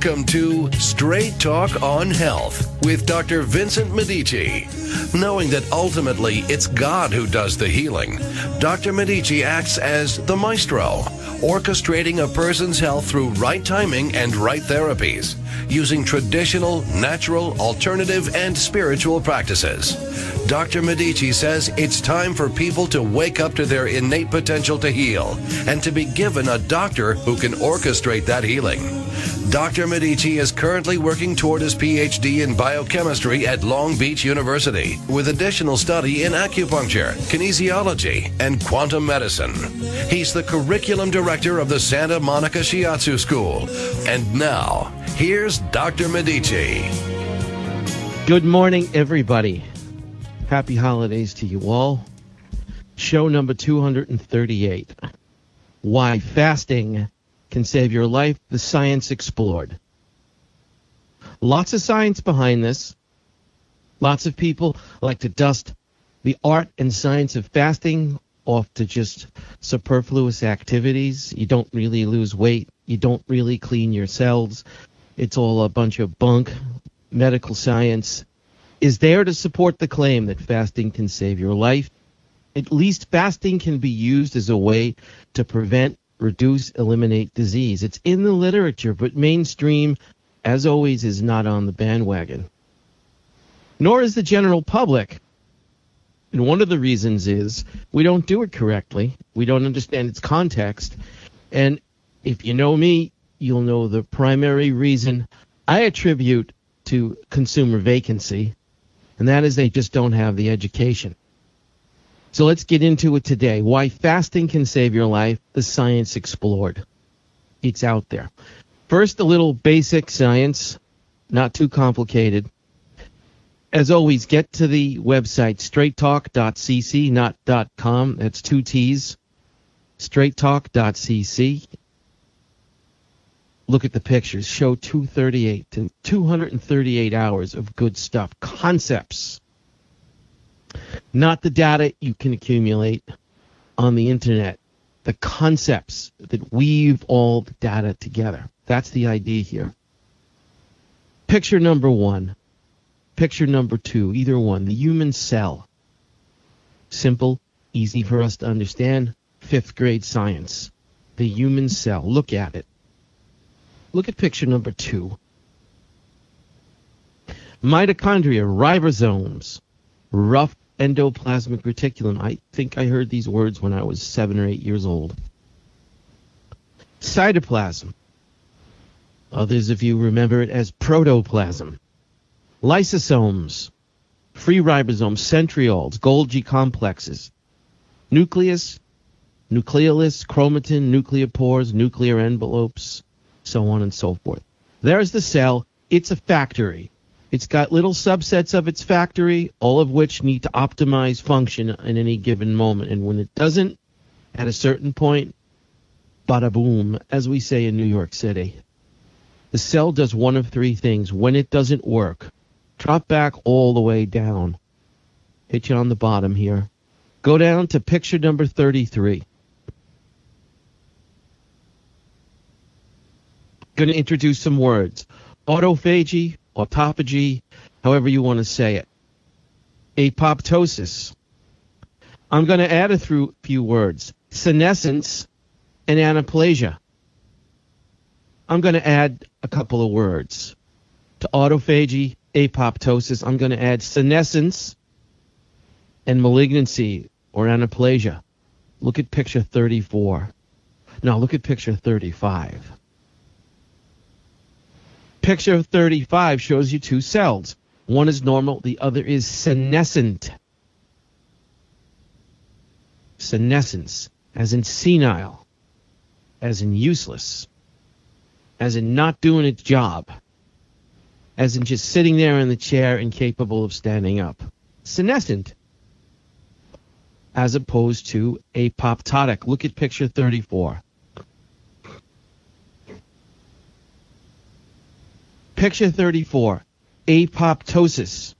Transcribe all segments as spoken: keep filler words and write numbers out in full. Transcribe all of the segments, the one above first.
Welcome to Straight Talk on Health with Doctor Vincent Medici. Knowing that ultimately it's God who does the healing, Doctor Medici acts as the maestro, orchestrating a person's health through right timing and right therapies, using traditional, natural, alternative, and spiritual practices. Doctor Medici says it's time for people to wake up to their innate potential to heal and to be given a doctor who can orchestrate that healing. Doctor Medici is currently working toward his P H D in biochemistry at Long Beach University, with additional study in acupuncture, kinesiology, and quantum medicine. He's the curriculum director of the Santa Monica Shiatsu School. And now, here's Doctor Medici. Good morning, everybody. Happy holidays to you all. Show number two hundred thirty-eight. Why fasting can save your life, the science explored. Lots of science behind this. Lots of people like to dust the art and science of fasting off to just superfluous activities. You don't really lose weight. You don't really clean your cells. It's all a bunch of bunk. Medical science is there to support the claim that fasting can save your life. At least fasting can be used as a way to prevent, reduce, eliminate disease. It's in the literature, but mainstream, as always, is not on the bandwagon. Nor is the general public. And one of the reasons is we don't do it correctly. We don't understand its context. And if you know me, you'll know the primary reason I attribute to consumer vacancy, and that is they just don't have the education. So let's get into it today. Why fasting can save your life, the science explored. It's out there. First, a little basic science, not too complicated. As always, get to the website, straight talk dot c c, not .com. That's two T's, straight talk dot c c. Look at the pictures. Show two thirty-eight to two hundred thirty-eight hours of good stuff. Concepts. Not the data you can accumulate on the internet. The concepts that weave all the data together. That's the idea here. Picture number one. Picture number two. Either one. The human cell. Simple, easy for us to understand. Fifth grade science. The human cell. Look at it. Look at picture number two. Mitochondria, ribosomes, rough endoplasmic reticulum. I think I heard these words when I was seven or eight years old. Cytoplasm. Others of you remember it as protoplasm. Lysosomes, free ribosomes, centrioles, Golgi complexes. Nucleus, nucleolus, chromatin, nucleopores, nuclear envelopes, so on and so forth. There's the cell. It's a factory. It's got little subsets of its factory, all of which need to optimize function in any given moment. And when it doesn't, at a certain point, bada boom, as we say in New York City. The cell does one of three things. When it doesn't work, drop back all the way down. Hit you on the bottom here. Go down to picture number thirty-three. Going to introduce some words. Autophagy, autophagy, however you want to say it. Apoptosis. I'm going to add a few words. Senescence and anaplasia. I'm going to add a couple of words. To autophagy, apoptosis, I'm going to add senescence and malignancy or anaplasia. Look at picture thirty-four. Now look at picture thirty-five. Picture thirty-five shows you two cells. One is normal, the other is senescent. Senescence, as in senile, as in useless, as in not doing its job, as in just sitting there in the chair incapable of standing up. Senescent, as opposed to apoptotic. Look at picture thirty-four. Picture thirty-four, apoptosis.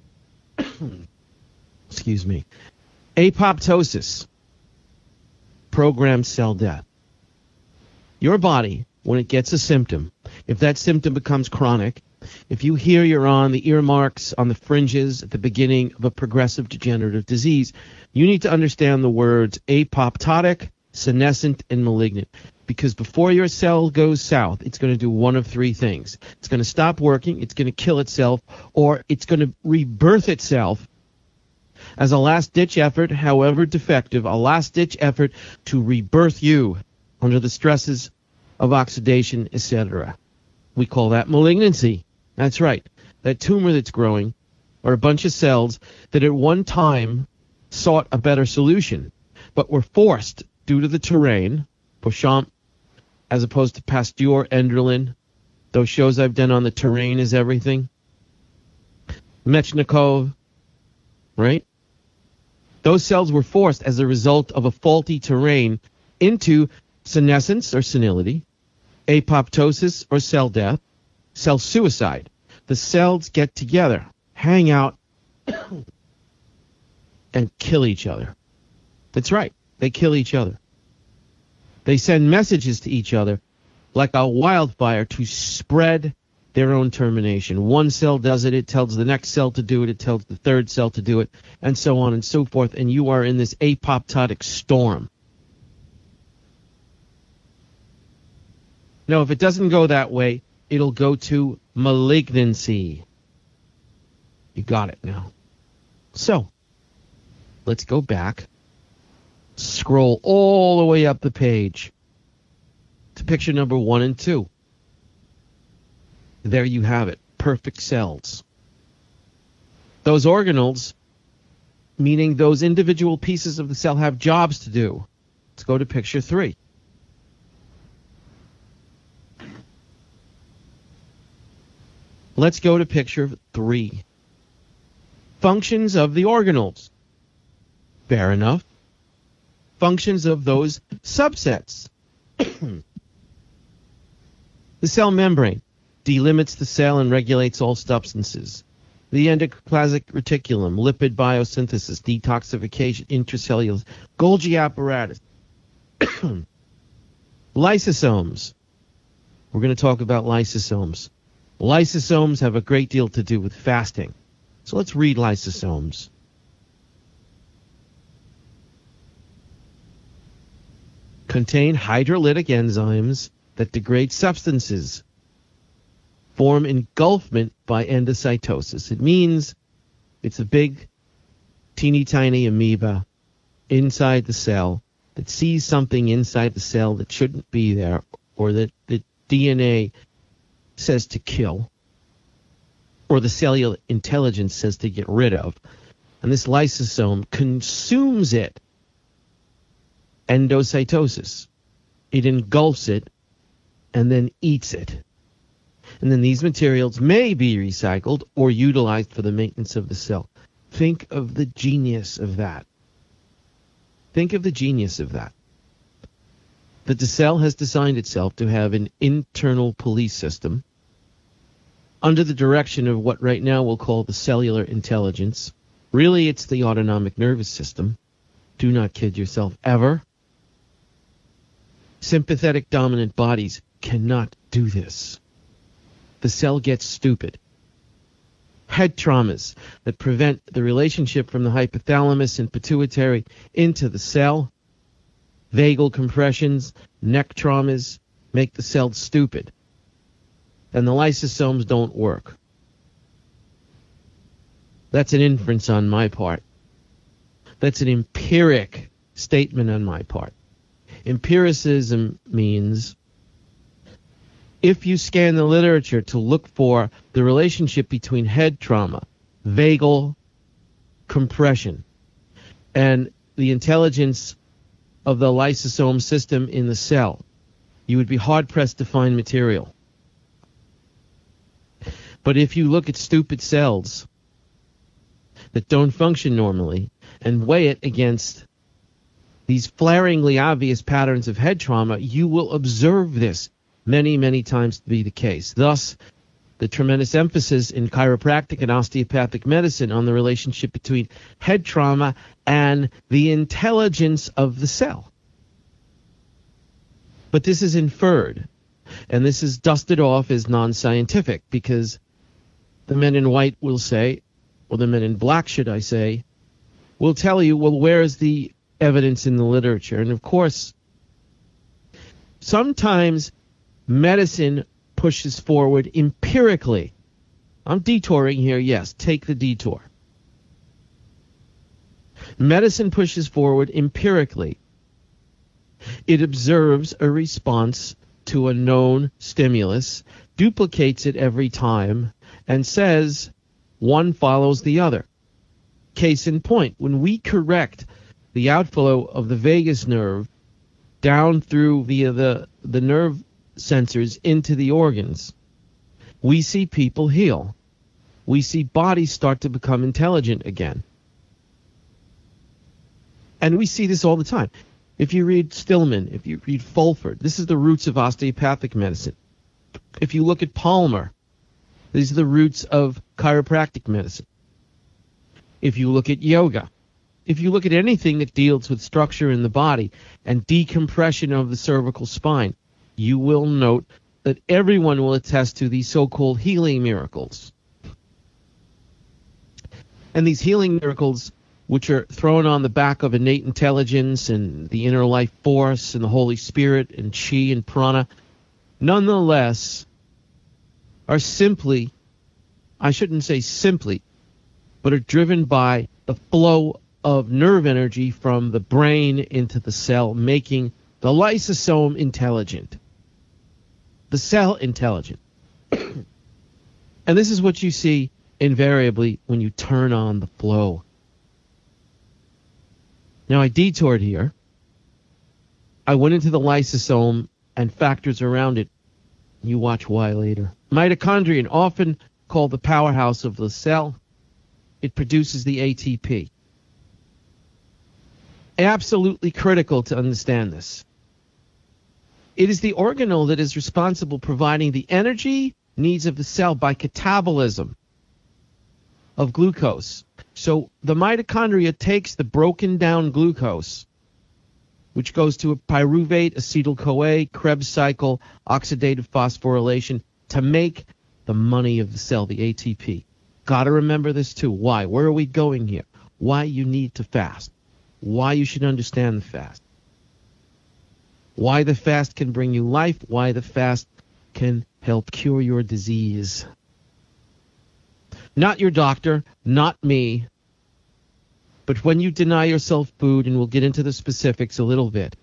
Excuse me. Apoptosis, programmed cell death. Your body, when it gets a symptom, If that symptom becomes chronic, if you hear you're on the earmarks, on the fringes at the beginning of a progressive degenerative disease, you need to understand the words apoptotic, senescent, and malignant. Because before your cell goes south, it's going to do one of three things. It's going to stop working, it's going to kill itself, or it's going to rebirth itself as a last-ditch effort, however defective, a last-ditch effort to rebirth you under the stresses of oxidation, et cetera. We call that malignancy. That's right. That tumor that's growing are a bunch of cells that at one time sought a better solution, but were forced due to the terrain, Beauchamp, as opposed to Pasteur, Enderlin, those shows I've done on the terrain is everything, Mechnikov, right? Those cells were forced as a result of a faulty terrain into senescence or senility, apoptosis or cell death, cell suicide. The cells get together, hang out, and kill each other. That's right. They kill each other. They send messages to each other like a wildfire to spread their own termination. One cell does it, it tells the next cell to do it, it tells the third cell to do it, and so on and so forth, and you are in this apoptotic storm. No, if it doesn't go that way, it'll go to malignancy. You got it now. So, let's go back. Scroll all the way up the page to picture number one and two. There you have it. Perfect cells. Those organelles, meaning those individual pieces of the cell, have jobs to do. Let's go to picture three. Let's go to picture three. Functions of the organelles. Fair enough. Functions of those subsets. The cell membrane delimits the cell and regulates all substances. The endoplasmic reticulum, lipid biosynthesis, detoxification, intracellular, Golgi apparatus. Lysosomes. We're going to talk about lysosomes. Lysosomes have a great deal to do with fasting. So let's read lysosomes. Contain hydrolytic enzymes that degrade substances, form engulfment by endocytosis. It means it's a big, teeny tiny amoeba inside the cell that sees something inside the cell that shouldn't be there, or that the D N A says to kill, or the cellular intelligence says to get rid of. And this lysosome consumes it. Endocytosis. It engulfs it and then eats it. And then these materials may be recycled or utilized for the maintenance of the cell. Think of the genius of that. Think of the genius of that. That the cell has designed itself to have an internal police system under the direction of what right now we'll call the cellular intelligence. Really, it's the autonomic nervous system. Do not kid yourself ever. Sympathetic dominant bodies cannot do this. The cell gets stupid. Head traumas that prevent the relationship from the hypothalamus and pituitary into the cell. Vagal compressions, neck traumas make the cell stupid. And the lysosomes don't work. That's an inference on my part. That's an empiric statement on my part. Empiricism means if you scan the literature to look for the relationship between head trauma, vagal compression, and the intelligence of the lysosome system in the cell, you would be hard-pressed to find material. But if you look at stupid cells that don't function normally and weigh it against these flaringly obvious patterns of head trauma, you will observe this many, many times to be the case. Thus, the tremendous emphasis in chiropractic and osteopathic medicine on the relationship between head trauma and the intelligence of the cell. But this is inferred. And this is dusted off as non-scientific because the men in white will say, or the men in black, should I say, will tell you, well, where's the evidence in the literature? And of course, sometimes medicine pushes forward empirically. I'm detouring here, yes, take the detour. Medicine pushes forward empirically. It observes a response to a known stimulus, duplicates it every time, and says one follows the other. Case in point, when we correct the outflow of the vagus nerve down through via the, the nerve sensors into the organs, we see people heal. We see bodies start to become intelligent again. And we see this all the time. If you read Stillman, if you read Fulford, this is the roots of osteopathic medicine. If you look at Palmer, these are the roots of chiropractic medicine. If you look at yoga, if you look at anything that deals with structure in the body and decompression of the cervical spine, you will note that everyone will attest to these so-called healing miracles. And these healing miracles, which are thrown on the back of innate intelligence and the inner life force and the Holy Spirit and chi and prana, nonetheless are simply, I shouldn't say simply, but are driven by the flow of nerve energy from the brain into the cell, making the lysosome intelligent, the cell intelligent. And this is what you see invariably when you turn on the flow. Now, I detoured here. I went into the lysosome and factors around it. You watch why later. Mitochondrion, often called the powerhouse of the cell, it produces the A T P. Absolutely critical to understand this. It is the organelle that is responsible for providing the energy needs of the cell by catabolism of glucose. So the mitochondria takes the broken down glucose, which goes to a pyruvate, acetyl-CoA, Krebs cycle, oxidative phosphorylation, to make the money of the cell, the A T P. Got to remember this too. Why? Where are we going here? Why you need to fast. Why you should understand the fast. Why the fast can bring you life. Why the fast can help cure your disease. Not your doctor, not me, but when you deny yourself food, and we'll get into the specifics a little bit.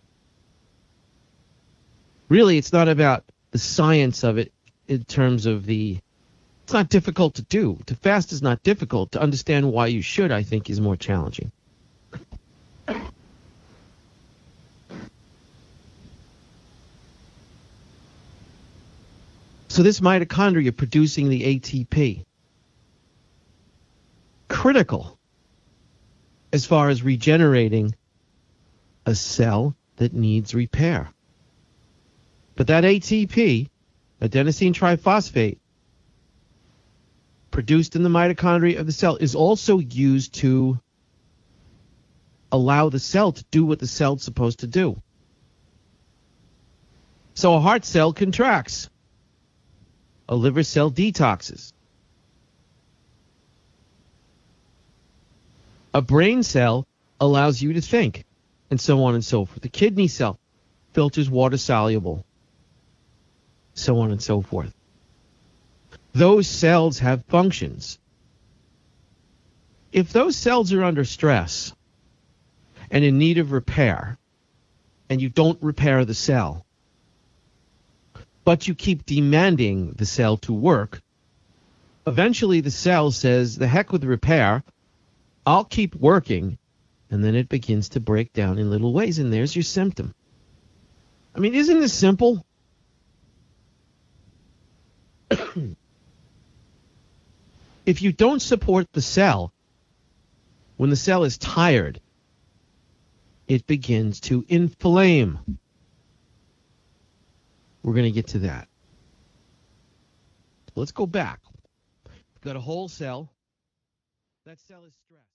Really, it's not about the science of it in terms of the, it's not difficult to do. To fast is not difficult. To understand why you should, I think, is more challenging. So this mitochondria producing the A T P, critical as far as regenerating a cell that needs repair. But that A T P, adenosine triphosphate, produced in the mitochondria of the cell, is also used to allow the cell to do what the cell's supposed to do. So a heart cell contracts. A liver cell detoxes. A brain cell allows you to think, and so on and so forth. The kidney cell filters water soluble, so on and so forth. Those cells have functions. If those cells are under stress and in need of repair, and you don't repair the cell, but you keep demanding the cell to work, eventually the cell says, the heck with repair, I'll keep working, and then it begins to break down in little ways, and there's your symptom. I mean, isn't this simple? If you don't support the cell, when the cell is tired, it begins to inflame. We're going to get to that. Let's go back. We've got a whole cell. That cell is stressed.